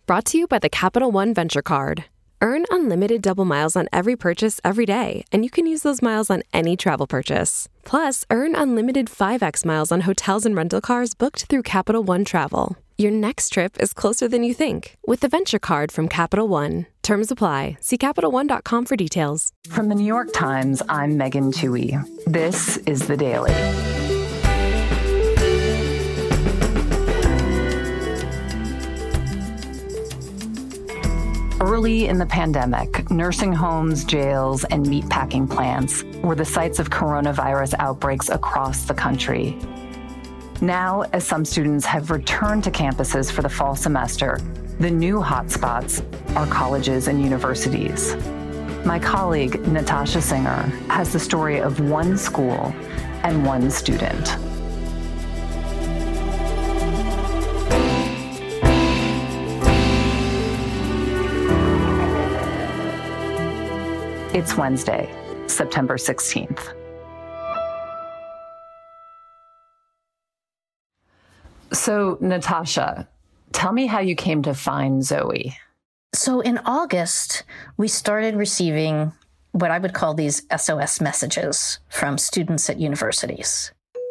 Brought to you by the Capital One Venture Card. Earn unlimited double miles on every purchase every day, and you can use those miles on any travel purchase. Plus, earn unlimited 5x miles on hotels and rental cars booked through Capital One Travel. Your next trip is closer than you think with the Venture Card from Capital One. Terms apply. See CapitalOne.com for details. From the New York Times, I'm Megan Twohey. This is The Daily. Early in the pandemic, nursing homes, jails, and meatpacking plants were the sites of coronavirus outbreaks across the country. Now, as some students have returned to campuses for the fall semester, the new hotspots are colleges and universities. My colleague, Natasha Singer, has the story of one school and one student. It's Wednesday, September 16th. So, Natasha, tell me how you came to find Zoe. So in August, we started receiving what I would call these SOS messages from students at universities.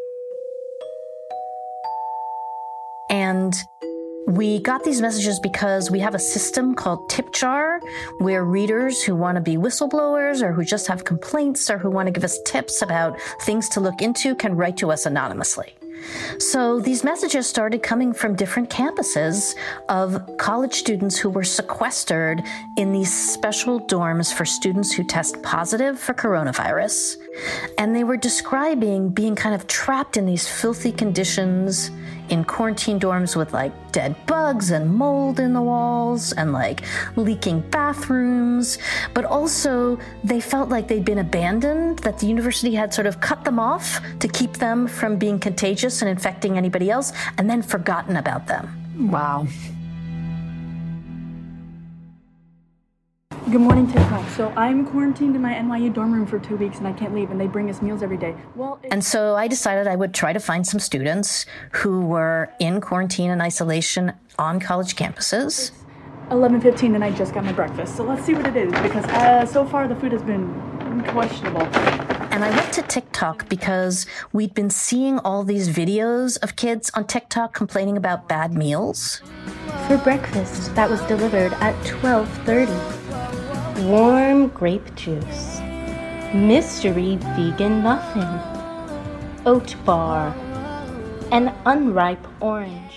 And we got these messages because we have a system called TipJar, where readers who want to be whistleblowers or who just have complaints or who want to give us tips about things to look into can write to us anonymously. So these messages started coming from different campuses of college students who were sequestered in these special dorms for students who test positive for coronavirus. And they were describing being kind of trapped in these filthy conditions in quarantine dorms with like dead bugs and mold in the walls and like leaking bathrooms. But also they felt like they'd been abandoned, that the university had sort of cut them off to keep them from being contagious and infecting anybody else, and then forgotten about them. Wow. Good morning, TikTok. So I'm quarantined in my NYU dorm room for 2 weeks and I can't leave, and they bring us meals every day. And so I decided I would try to find some students who were in quarantine and isolation on college campuses. 11:15 and I just got my breakfast. So let's see what it is, because so far the food has been questionable. And I went to TikTok because we'd been seeing all these videos of kids on TikTok complaining about bad meals. For breakfast that was delivered at 12:30. Warm grape juice, mystery vegan muffin, oat bar, and unripe orange.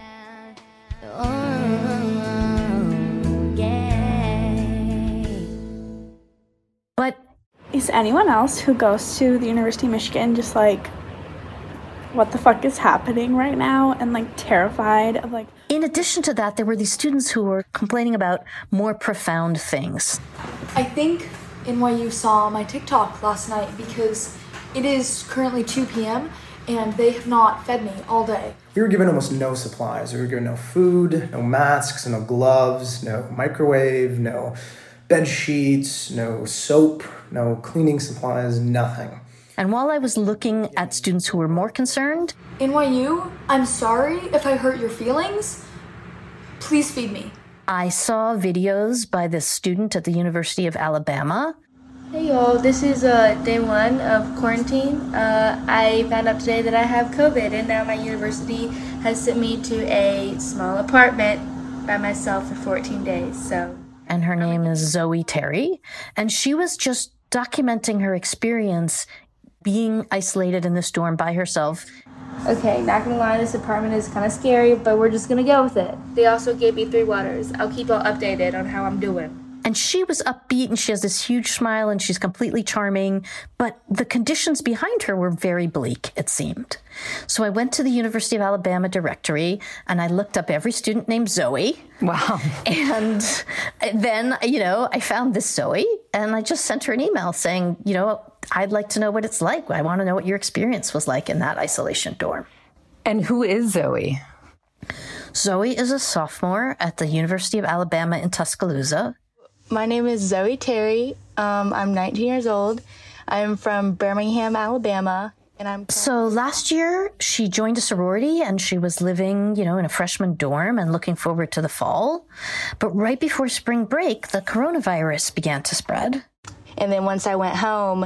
But is anyone else who goes to the University of Michigan just like, what the fuck is happening right now, and like terrified of like... In addition to that, there were these students who were complaining about more profound things. I think NYU saw my TikTok last night because it is currently 2 p.m. and they have not fed me all day. We were given almost no supplies. We were given no food, no masks, no gloves, no microwave, no bed sheets, no soap, no cleaning supplies, nothing. And while I was looking at students who were more concerned... NYU, I'm sorry if I hurt your feelings. Please feed me. I saw videos by this student at the University of Alabama. Hey y'all, this is day 1 of quarantine. I found out today that I have COVID, and now my university has sent me to a small apartment by myself for 14 days. And her name is Zoe Terry, and she was just documenting her experience being isolated in this dorm by herself. Okay, not gonna lie, this apartment is kind of scary, but we're just gonna go with it. They also gave me 3 waters. I'll keep y'all updated on how I'm doing. And she was upbeat and she has this huge smile and she's completely charming, but the conditions behind her were very bleak, it seemed. So I went to the University of Alabama directory and I looked up every student named Zoe. Wow. And then, I found this Zoe and I just sent her an email saying, I'd like to know what it's like. I want to know what your experience was like in that isolation dorm. And who is Zoe? Zoe is a sophomore at the University of Alabama in Tuscaloosa. My name is Zoe Terry. I'm 19 years old. I'm from Birmingham, Alabama. So last year, she joined a sorority and she was living, in a freshman dorm and looking forward to the fall. But right before spring break, the coronavirus began to spread. And then once I went home,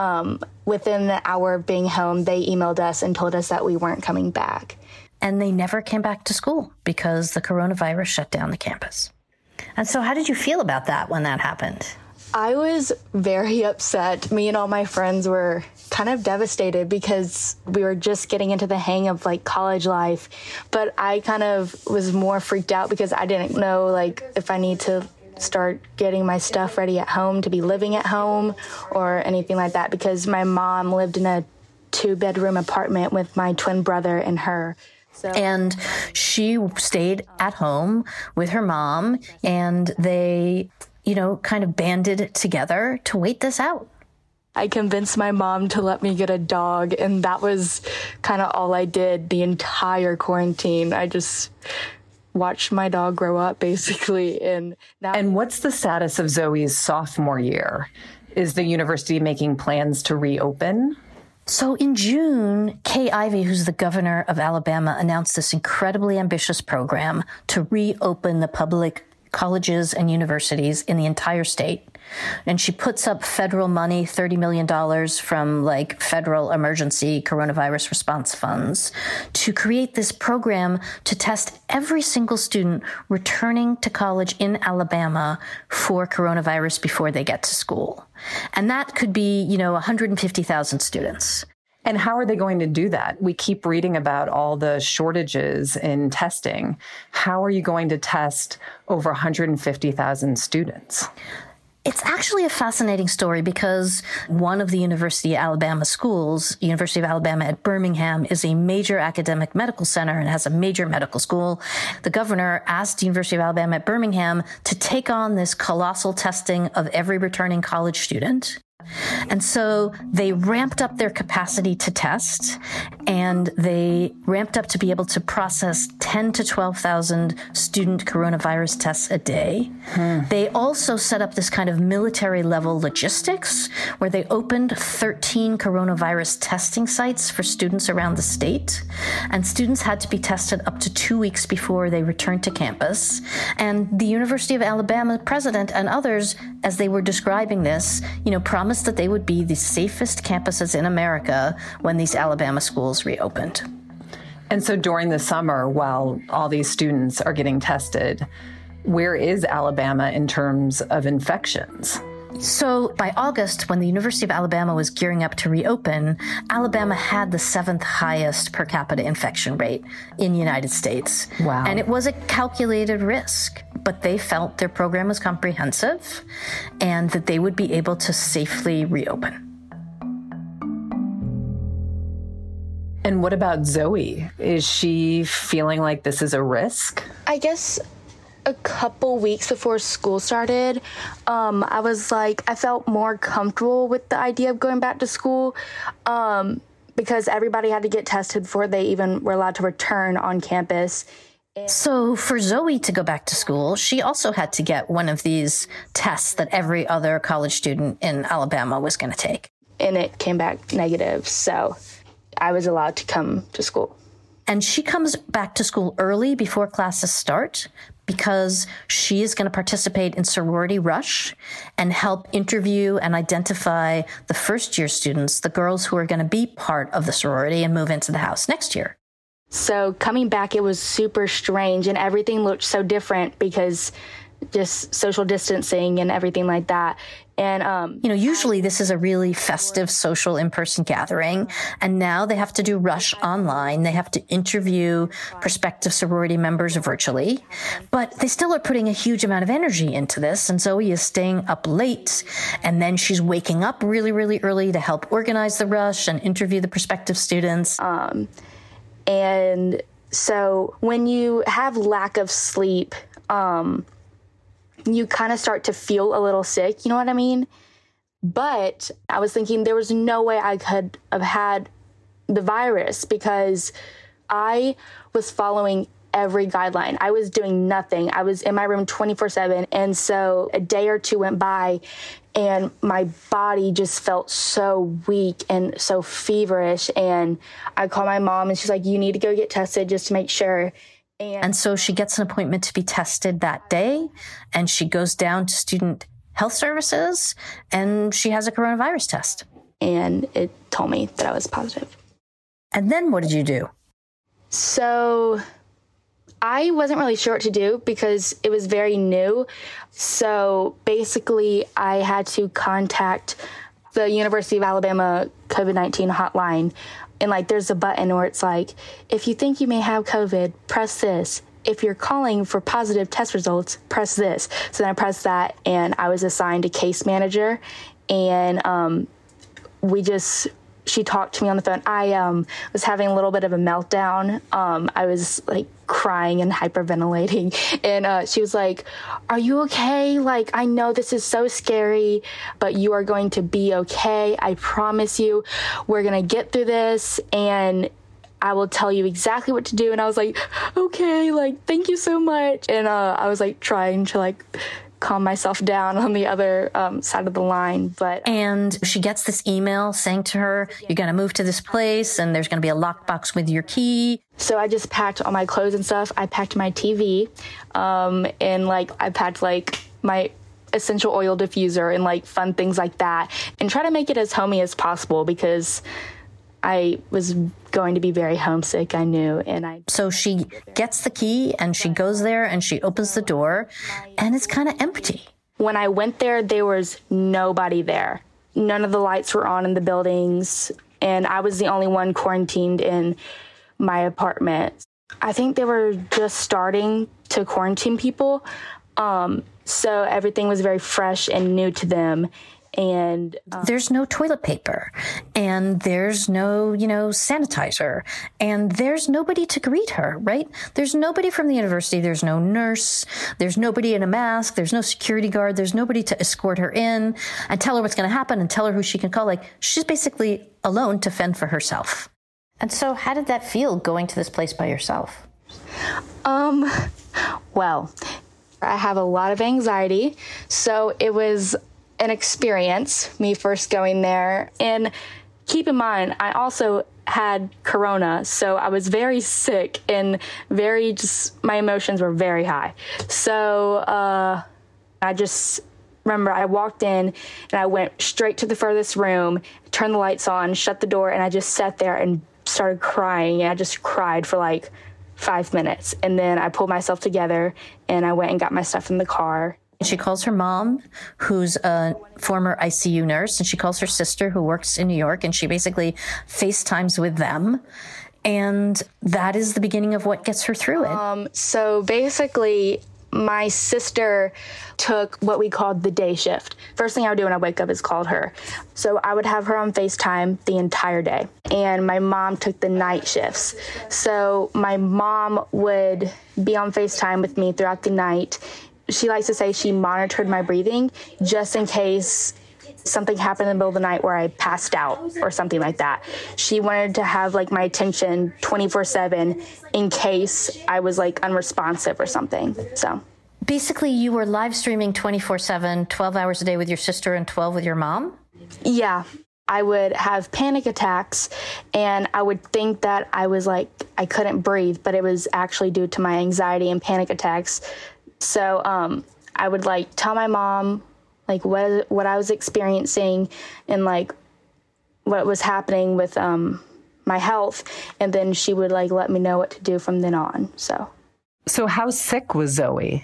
within the hour of being home, they emailed us and told us that we weren't coming back. And they never came back to school because the coronavirus shut down the campus. And so how did you feel about that when that happened? I was very upset. Me and all my friends were kind of devastated because we were just getting into the hang of college life. But I kind of was more freaked out because I didn't know if I need to start getting my stuff ready at home to be living at home or anything like that, because my mom lived in a 2-bedroom apartment with my twin brother and her. And she stayed at home with her mom, and they, kind of banded together to wait this out. I convinced my mom to let me get a dog, and that was kind of all I did the entire quarantine. I just watched my dog grow up, basically. And what's the status of Zoe's sophomore year? Is the university making plans to reopen? So in June, Kay Ivey, who's the governor of Alabama, announced this incredibly ambitious program to reopen the public colleges and universities in the entire state. And she puts up federal money, $30 million from federal emergency coronavirus response funds, to create this program to test every single student returning to college in Alabama for coronavirus before they get to school. And that could be, 150,000 students. And how are they going to do that? We keep reading about all the shortages in testing. How are you going to test over 150,000 students? It's actually a fascinating story because one of the University of Alabama schools, University of Alabama at Birmingham, is a major academic medical center and has a major medical school. The governor asked the University of Alabama at Birmingham to take on this colossal testing of every returning college student. And so they ramped up their capacity to test, and they ramped up to be able to process 10 to 12,000 student coronavirus tests a day. They also set up this kind of military level logistics where they opened 13 coronavirus testing sites for students around the state. And students had to be tested up to 2 weeks before they returned to campus. And the University of Alabama president and others, as they were describing this, promised that they would be the safest campuses in America when these Alabama schools reopened. And so during the summer, while all these students are getting tested, where is Alabama in terms of infections? So by August, when the University of Alabama was gearing up to reopen, Alabama had the 7th highest per capita infection rate in the United States. Wow. And it was a calculated risk, but they felt their program was comprehensive and that they would be able to safely reopen. And what about Zoe? Is she feeling like this is a risk? I guess a couple weeks before school started, I felt more comfortable with the idea of going back to school because everybody had to get tested before they even were allowed to return on campus. So for Zoe to go back to school, she also had to get one of these tests that every other college student in Alabama was going to take. And it came back negative, so I was allowed to come to school. And she comes back to school early before classes start because she is going to participate in Sorority Rush and help interview and identify the first-year students, the girls who are going to be part of the sorority and move into the house next year. So coming back, it was super strange, and everything looked so different because just social distancing and everything like that. And, usually this is a really festive social in-person gathering. And now they have to do Rush online. They have to interview prospective sorority members virtually. But they still are putting a huge amount of energy into this. And Zoe is staying up late. And then she's waking up really, really early to help organize the Rush and interview the prospective students. And so when you have lack of sleep, you kind of start to feel a little sick, you know what I mean? But I was thinking there was no way I could have had the virus because I was following every guideline. I was doing nothing. I was in my room 24/7. And so a day or two went by and my body just felt so weak and so feverish. And I called my mom and she's like, you need to go get tested just to make sure. And so she gets an appointment to be tested that day, and she goes down to Student Health Services, and she has a coronavirus test. And it told me that I was positive. And then what did you do? So I wasn't really sure what to do because it was very new. So basically, I had to contact the University of Alabama COVID-19 hotline. And like, there's a button where it's like, if you think you may have COVID, press this. If you're calling for positive test results, press this. So then I pressed that, and I was assigned a case manager. And she talked to me on the phone. I was having a little bit of a meltdown. I was like crying and hyperventilating. And she was like, are you okay? Like, I know this is so scary, but you are going to be okay. I promise you, we're going to get through this, and I will tell you exactly what to do. And I was like, okay, like, thank you so much. And I was like trying to like calm myself down on the other side of the line. And she gets this email saying to her, you're going to move to this place and there's going to be a lockbox with your key. So I just packed all my clothes and stuff. I packed my TV, and like I packed like my essential oil diffuser and like fun things like that, and try to make it as homey as possible because I was going to be very homesick, I knew. So she gets the key and she goes there and she opens the door and it's kind of empty. When I went there, there was nobody there. None of the lights were on in the buildings, and I was the only one quarantined in my apartment. I think they were just starting to quarantine people, so everything was very fresh and new to them. And there's no toilet paper, and there's no, sanitizer, and there's nobody to greet her, right? There's nobody from the university. There's no nurse. There's nobody in a mask. There's no security guard. There's nobody to escort her in and tell her what's going to happen and tell her who she can call. Like, she's basically alone to fend for herself. And so how did that feel, going to this place by yourself? Well, I have a lot of anxiety, so it was an experience, me first going there. And keep in mind, I also had corona, so I was very sick and my emotions were very high. So I just remember I walked in and I went straight to the furthest room, turned the lights on, shut the door, and I just sat there and started crying. And I just cried for like 5 minutes. And then I pulled myself together and I went and got my stuff in the car. She calls her mom, who's a former ICU nurse, and she calls her sister, who works in New York, and she basically FaceTimes with them. And that is the beginning of what gets her through it. So basically, my sister took what we called the day shift. First thing I would do when I wake up is call her. So I would have her on FaceTime the entire day. And my mom took the night shifts. So my mom would be on FaceTime with me throughout the night. She likes to say she monitored my breathing just in case something happened in the middle of the night where I passed out or something like that. She wanted to have like my attention 24/7 in case I was like unresponsive or something. So basically you were live streaming 24/7, 12 hours a day with your sister and 12 with your mom? Yeah. I would have panic attacks and I would think that I was like, I couldn't breathe, but it was actually due to my anxiety and panic attacks. So I would like tell my mom like what I was experiencing and like what was happening with my health, and then she would like let me know what to do from then on. So how sick was Zoe?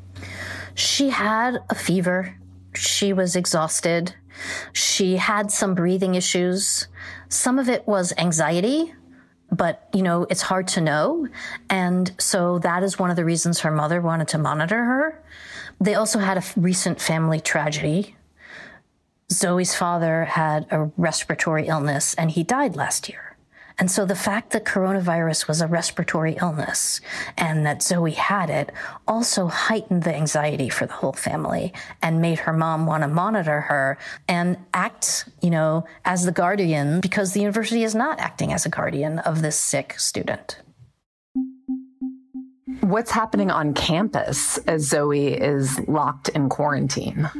She had a fever. She was exhausted. She had some breathing issues. Some of it was anxiety. But, it's hard to know. And so that is one of the reasons her mother wanted to monitor her. They also had a recent family tragedy. Zoe's father had a respiratory illness and he died last year. And so the fact that coronavirus was a respiratory illness and that Zoe had it also heightened the anxiety for the whole family and made her mom want to monitor her and act, as the guardian, because the university is not acting as a guardian of this sick student. What's happening on campus as Zoe is locked in quarantine?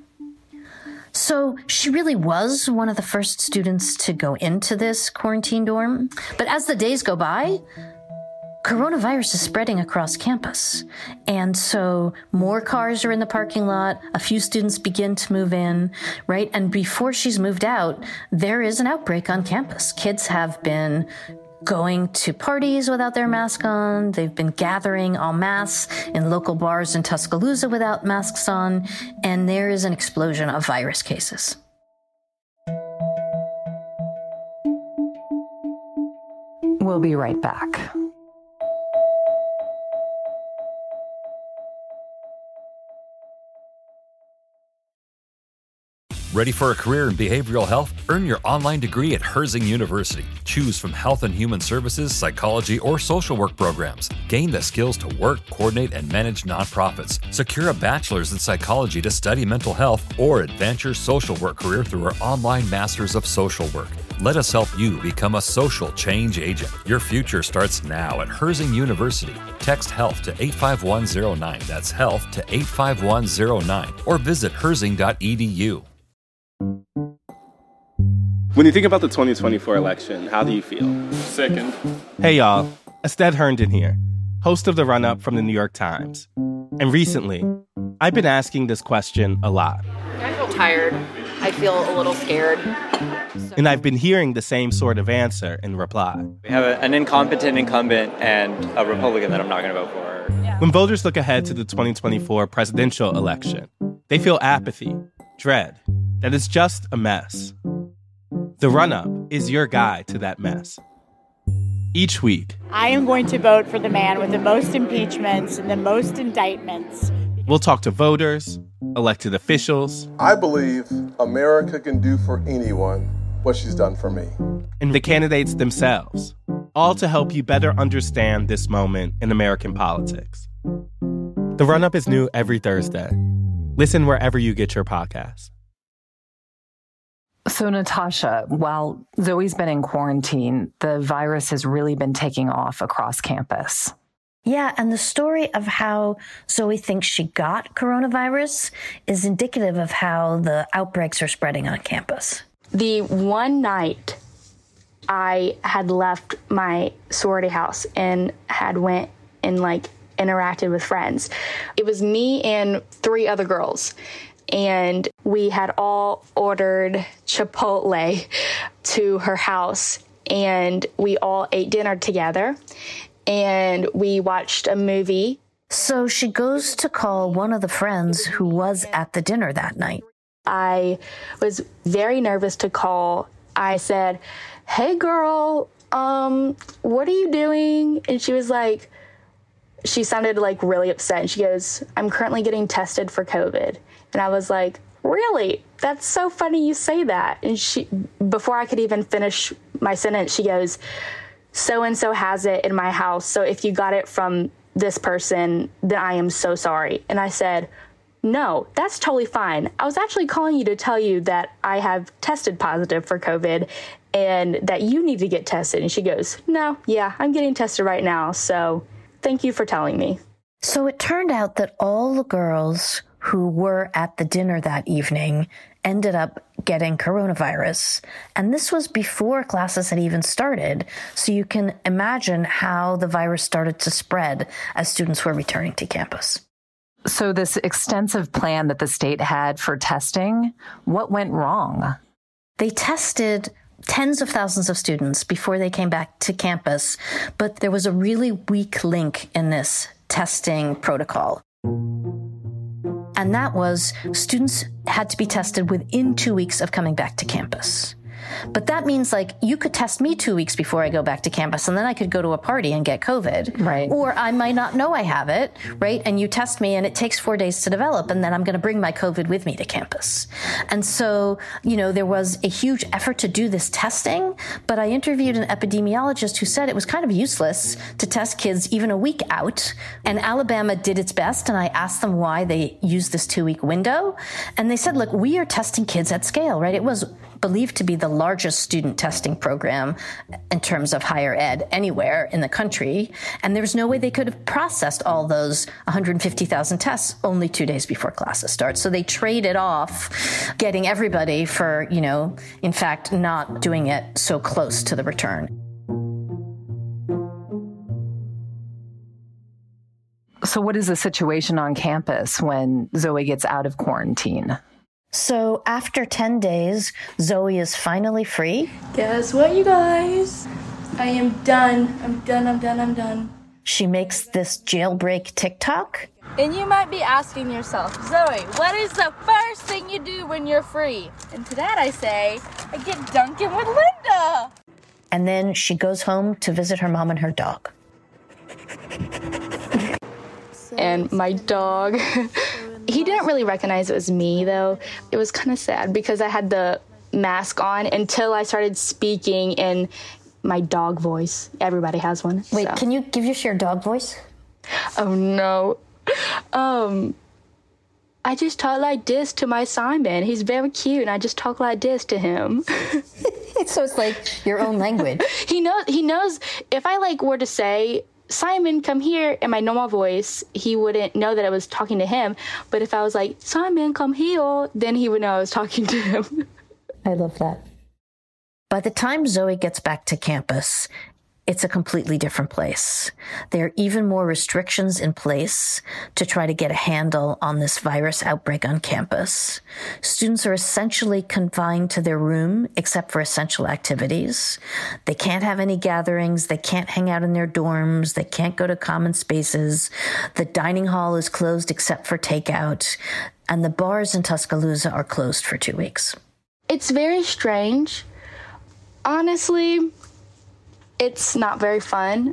So she really was one of the first students to go into this quarantine dorm. But as the days go by, coronavirus is spreading across campus. And so more cars are in the parking lot. A few students begin to move in, right? And before she's moved out, there is an outbreak on campus. Kids have been going to parties without their mask on. They've been gathering en masse in local bars in Tuscaloosa without masks on. And there is an explosion of virus cases. We'll be right back. Ready for a career in behavioral health? Earn your online degree at Herzing University. Choose from health and human services, psychology, or social work programs. Gain the skills to work, coordinate, and manage nonprofits. Secure a bachelor's in psychology to study mental health, or advance your social work career through our online Masters of Social Work. Let us help you become a social change agent. Your future starts now at Herzing University. Text HEALTH to 85109. That's HEALTH to 85109. Or visit herzing.edu. When you think about the 2024 election, how do you feel? Sickened. Hey y'all, Ested Herndon here, host of The Run-Up from the New York Times. And recently, I've been asking this question a lot. I feel tired. I feel a little scared. And I've been hearing the same sort of answer in reply. We have an incompetent incumbent and a Republican that I'm not going to vote for. When voters look ahead to the 2024 presidential election, they feel apathy, dread, that it's just a mess. The Run-Up is your guide to that mess. Each week, I am going to vote for the man with the most impeachments and the most indictments. We'll talk to voters, elected officials. I believe America can do for anyone what she's done for me. And the candidates themselves, all to help you better understand this moment in American politics. The Run-Up is new every Thursday. Listen wherever you get your podcasts. So, Natasha, while Zoe's been in quarantine, the virus has really been taking off across campus. Yeah, and the story of how Zoe thinks she got coronavirus is indicative of how the outbreaks are spreading on campus. The one night I had left my sorority house and had went and interacted with friends, it was me and 3 other girls. And we had all ordered Chipotle to her house, and we all ate dinner together, and we watched a movie. So she goes to call one of the friends who was at the dinner that night. I was very nervous to call. I said, "Hey, girl, what are you doing?" And she was like, she sounded really upset. And she goes, "I'm currently getting tested for COVID." And I was like, "Really? That's so funny you say that." And she, before I could even finish my sentence, she goes, "So-and-so has it in my house. So if you got it from this person, then I am so sorry." And I said, "No, that's totally fine. I was actually calling you to tell you that I have tested positive for COVID and that you need to get tested." And she goes, "No, yeah, I'm getting tested right now. So thank you for telling me." So it turned out that all the girls who were at the dinner that evening ended up getting coronavirus. And this was before classes had even started. So you can imagine how the virus started to spread as students were returning to campus. So this extensive plan that the state had for testing, what went wrong? They tested tens of thousands of students before they came back to campus, but there was a really weak link in this testing protocol. And that was students had to be tested within 2 weeks of coming back to campus. But that means you could test me 2 weeks before I go back to campus, and then I could go to a party and get COVID. Right. Or I might not know I have it, right? And you test me and it takes 4 days to develop, and then I'm going to bring my COVID with me to campus. And so, there was a huge effort to do this testing, but I interviewed an epidemiologist who said it was kind of useless to test kids even a week out. And Alabama did its best, and I asked them why they used this 2-week window. And they said, look, we are testing kids at scale, right? It was believed to be the largest student testing program in terms of higher ed anywhere in the country. And there was no way they could have processed all those 150,000 tests only 2 days before classes start. So they traded off getting everybody for, in fact, not doing it so close to the return. So what is the situation on campus when Zoe gets out of quarantine? So after 10 days, Zoe is finally free. Guess what, you guys? I am done. I'm done. She makes this jailbreak TikTok. And you might be asking yourself, Zoe, what is the first thing you do when you're free? And to that I say, I get dunking with Linda. And then she goes home to visit her mom and her dog. And my dog, he didn't really recognize it was me, though. It was kind of sad because I had the mask on until I started speaking in my dog voice. Everybody has one. Wait, Can you give us your dog voice? Oh, no. I just talk like this to my Simon. He's very cute, and I just talk like this to him. So it's like your own language. He knows if I were to say, Simon, come here, in my normal voice, he wouldn't know that I was talking to him. But if I was like, Simon, come here, then he would know I was talking to him. I love that. By the time Zoe gets back to campus, it's a completely different place. There are even more restrictions in place to try to get a handle on this virus outbreak on campus. Students are essentially confined to their room except for essential activities. They can't have any gatherings. They can't hang out in their dorms. They can't go to common spaces. The dining hall is closed except for takeout. And the bars in Tuscaloosa are closed for 2 weeks. It's very strange. Honestly, it's not very fun.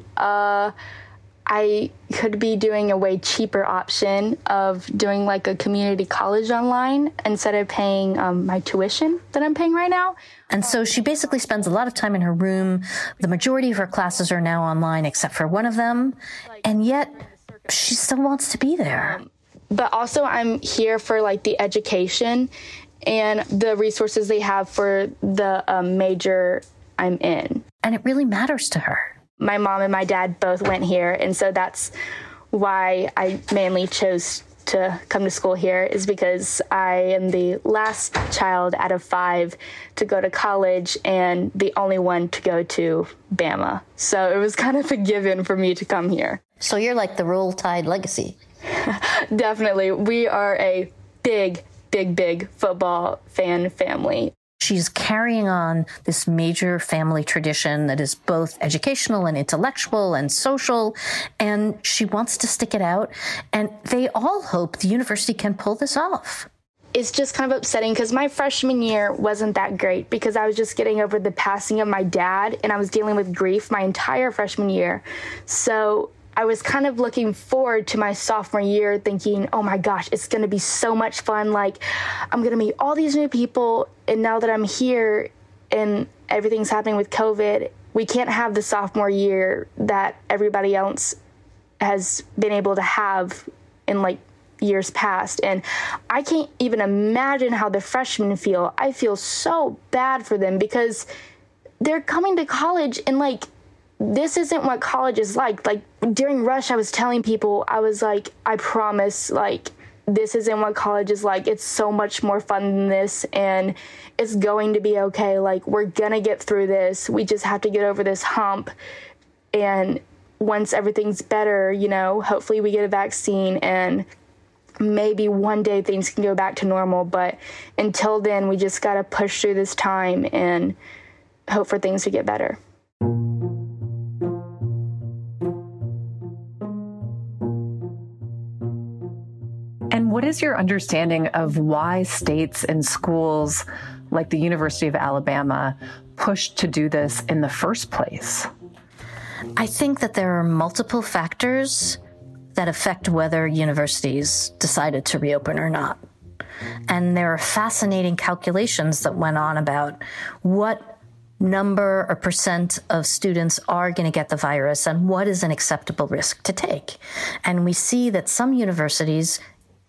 I could be doing a way cheaper option of doing a community college online instead of paying my tuition that I'm paying right now. And so she basically spends a lot of time in her room. The majority of her classes are now online except for one of them. And yet she still wants to be there. But also I'm here for the education and the resources they have for the major I'm in. And it really matters to her. My mom and my dad both went here, and so that's why I mainly chose to come to school here, is because I am the last child out of 5 to go to college and the only one to go to Bama. So it was kind of a given for me to come here. So you're like the Roll Tide legacy. Definitely. We are a big football fan family. She's carrying on this major family tradition that is both educational and intellectual and social, and she wants to stick it out, and they all hope the university can pull this off. It's just kind of upsetting because my freshman year wasn't that great because I was just getting over the passing of my dad, and I was dealing with grief my entire freshman year. So I was kind of looking forward to my sophomore year thinking, oh my gosh, it's going to be so much fun. I'm going to meet all these new people. And now that I'm here and everything's happening with COVID, we can't have the sophomore year that everybody else has been able to have in years past. And I can't even imagine how the freshmen feel. I feel so bad for them because they're coming to college and this isn't what college is like. During rush, I was telling people, I was like, I promise, this isn't what college is like. It's so much more fun than this, and it's going to be okay. We're gonna get through this. We just have to get over this hump. And once everything's better, hopefully we get a vaccine and maybe one day things can go back to normal. But until then, we just gotta push through this time and hope for things to get better. And what is your understanding of why states and schools like the University of Alabama pushed to do this in the first place? I think that there are multiple factors that affect whether universities decided to reopen or not. And there are fascinating calculations that went on about what number or percent of students are going to get the virus and what is an acceptable risk to take. And we see that some universities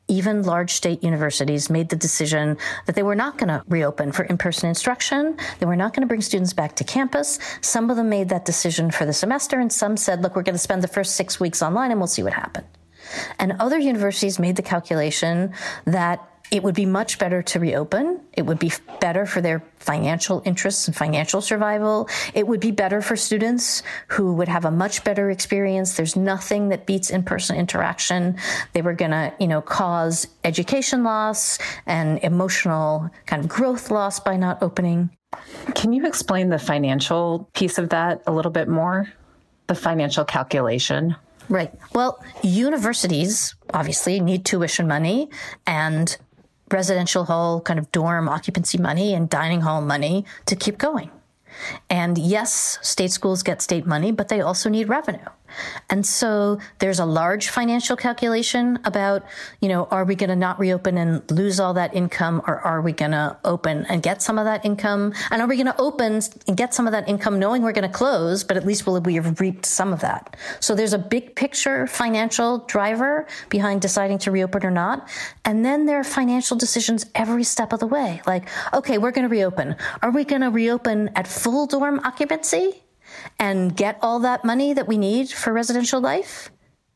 even large state universities made the decision that they were not going to reopen for in-person instruction. They were not going to bring students back to campus. Some of them made that decision for the semester, and some said, look, we're going to spend the first 6 weeks online and we'll see what happens. And other universities made the calculation that it would be much better to reopen. It would be better for their financial interests and financial survival. It would be better for students who would have a much better experience. There's nothing that beats in-person interaction. They were going to, cause education loss and emotional kind of growth loss by not opening. Can you explain the financial piece of that a little bit more? The financial calculation? Right. Well, universities obviously need tuition money and residential hall kind of dorm occupancy money and dining hall money to keep going. And yes, state schools get state money, but they also need revenue. And so there's a large financial calculation about, are we going to not reopen and lose all that income, or are we going to open and get some of that income? And are we going to open and get some of that income knowing we're going to close, but at least we have reaped some of that? So there's a big picture financial driver behind deciding to reopen or not. And then there are financial decisions every step of the way. Like, okay, we're going to reopen. Are we going to reopen at full dorm occupancy and get all that money that we need for residential life?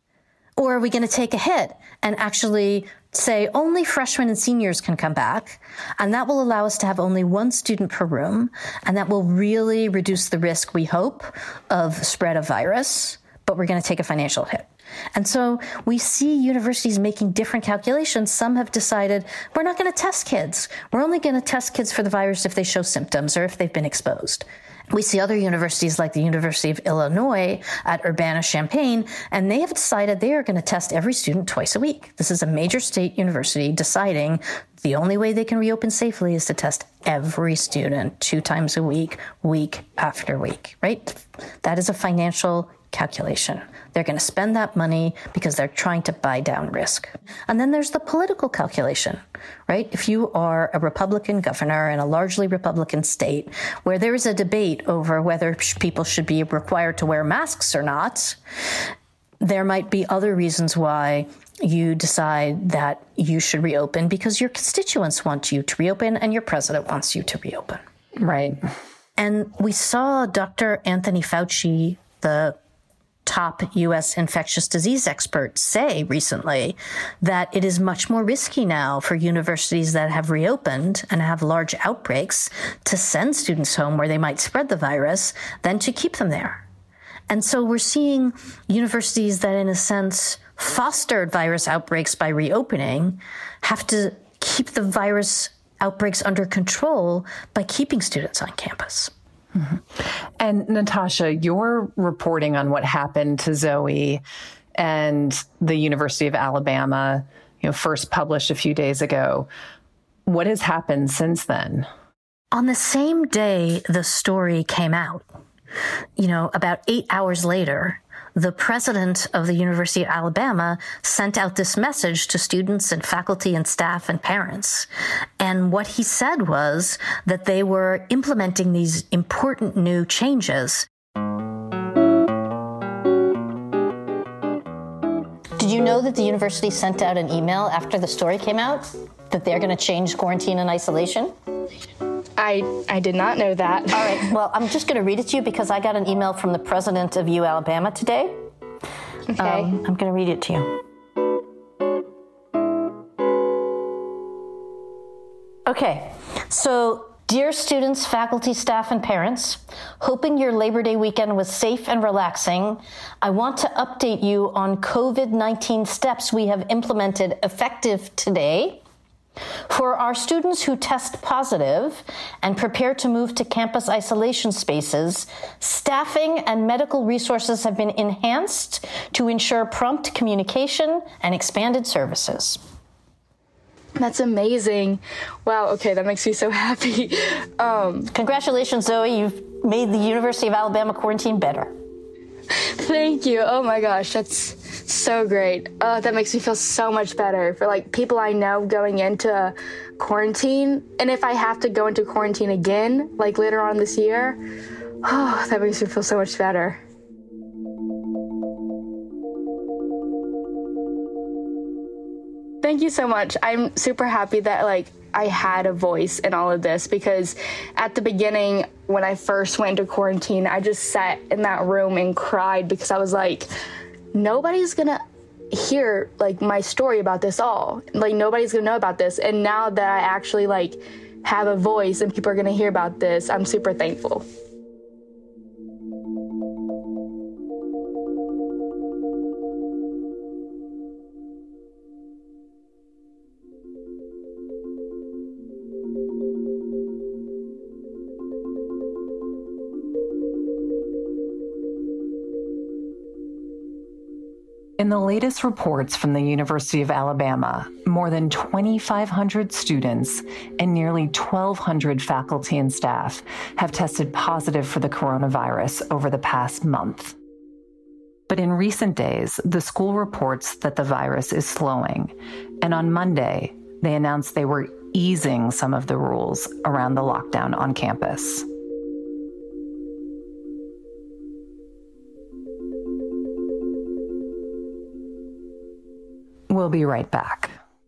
Or are we going to take a hit and actually say only freshmen and seniors can come back, and that will allow us to have only one student per room, and that will really reduce the risk, we hope, of spread of virus, but we're going to take a financial hit. And so we see universities making different calculations. Some have decided we're not going to test kids. We're only going to test kids for the virus if they show symptoms or if they've been exposed. We see other universities like the University of Illinois at Urbana-Champaign, and they have decided they are going to test every student twice a week. This is a major state university deciding the only way they can reopen safely is to test every student 2 times a week, week after week, right? That is a financial calculation. They're going to spend that money because they're trying to buy down risk. And then there's the political calculation, right? If you are a Republican governor in a largely Republican state where there is a debate over whether people should be required to wear masks or not, there might be other reasons why you decide that you should reopen because your constituents want you to reopen and your president wants you to reopen. Right. And we saw Dr. Anthony Fauci, the top U.S. infectious disease expert, say recently that it is much more risky now for universities that have reopened and have large outbreaks to send students home where they might spread the virus than to keep them there. And so we're seeing universities that, in a sense, fostered virus outbreaks by reopening have to keep the virus outbreaks under control by keeping students on campus. Mm-hmm. And Natasha, your reporting on what happened to Zoe and the University of Alabama, first published a few days ago. What has happened since then? On the same day the story came out, about 8 hours later, the president of the University of Alabama sent out this message to students and faculty and staff and parents. And what he said was that they were implementing these important new changes. Did you know that the university sent out an email after the story came out that they're going to change quarantine and isolation? I did not know that. All right. Well, I'm just going to read it to you because I got an email from the president of U Alabama today. Okay. I'm going to read it to you. Okay. So, dear students, faculty, staff, and parents, hoping your Labor Day weekend was safe and relaxing, I want to update you on COVID-19 steps we have implemented effective today. For our students who test positive and prepare to move to campus isolation spaces, staffing and medical resources have been enhanced to ensure prompt communication and expanded services. That's amazing. Wow, okay, that makes me so happy. Congratulations, Zoe. You've made the University of Alabama quarantine better. Thank you. Oh my gosh, that's so great. That makes me feel so much better for people I know going into quarantine. And if I have to go into quarantine again, later on this year, that makes me feel so much better. Thank you so much. I'm super happy that, I had a voice in all of this, because at the beginning, when I first went into quarantine, I just sat in that room and cried because I was like, nobody's gonna hear, my story about this all. Nobody's gonna know about this. And now that I actually, have a voice and people are gonna hear about this, I'm super thankful. In the latest reports from the University of Alabama, more than 2,500 students and nearly 1,200 faculty and staff have tested positive for the coronavirus over the past month. But in recent days, the school reports that the virus is slowing, and on Monday, they announced they were easing some of the rules around the lockdown on campus. We'll be right back.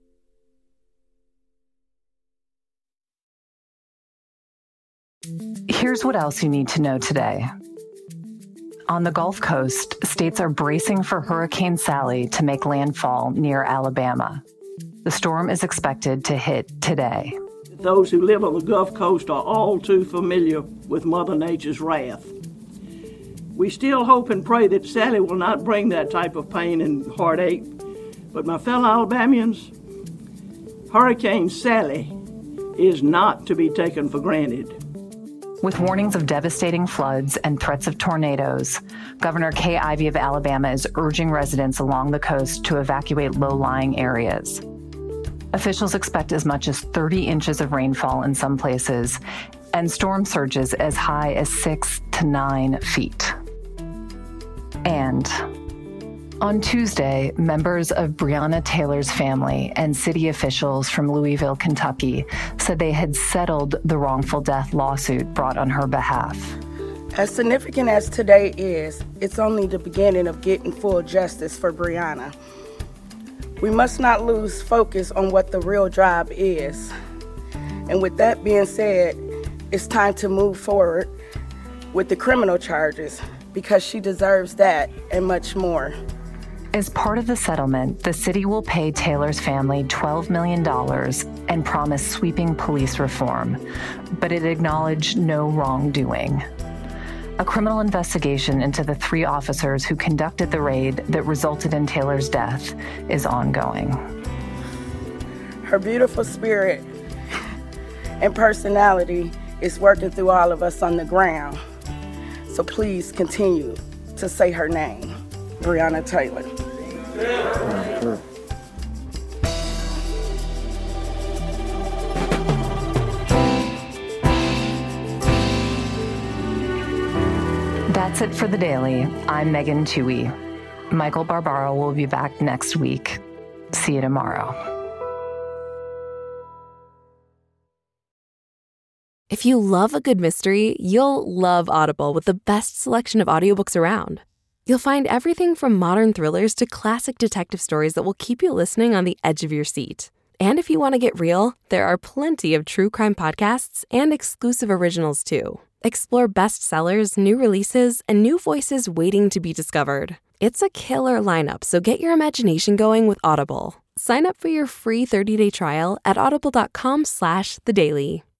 Here's what else you need to know today. On the Gulf Coast, states are bracing for Hurricane Sally to make landfall near Alabama. The storm is expected to hit today. Those who live on the Gulf Coast are all too familiar with Mother Nature's wrath. We still hope and pray that Sally will not bring that type of pain and heartache. But my fellow Alabamians, Hurricane Sally is not to be taken for granted. With warnings of devastating floods and threats of tornadoes, Governor Kay Ivey of Alabama is urging residents along the coast to evacuate low-lying areas. Officials expect as much as 30 inches of rainfall in some places and storm surges as high as 6 to 9 feet. And on Tuesday, members of Breonna Taylor's family and city officials from Louisville, Kentucky, said they had settled the wrongful death lawsuit brought on her behalf. As significant as today is, it's only the beginning of getting full justice for Breonna. We must not lose focus on what the real job is. And with that being said, it's time to move forward with the criminal charges, because she deserves that and much more. As part of the settlement, the city will pay Taylor's family $12 million and promise sweeping police reform, but it acknowledged no wrongdoing. A criminal investigation into the 3 officers who conducted the raid that resulted in Taylor's death is ongoing. Her beautiful spirit and personality is working through all of us on the ground. So please continue to say her name, Breonna Taylor. That's it for The Daily. I'm Megan Toohey. Michael Barbaro will be back next week. See you tomorrow. If you love a good mystery, you'll love Audible with the best selection of audiobooks around. You'll find everything from modern thrillers to classic detective stories that will keep you listening on the edge of your seat. And if you want to get real, there are plenty of true crime podcasts and exclusive originals too. Explore bestsellers, new releases, and new voices waiting to be discovered. It's a killer lineup, so get your imagination going with Audible. Sign up for your free 30-day trial at audible.com/thedaily.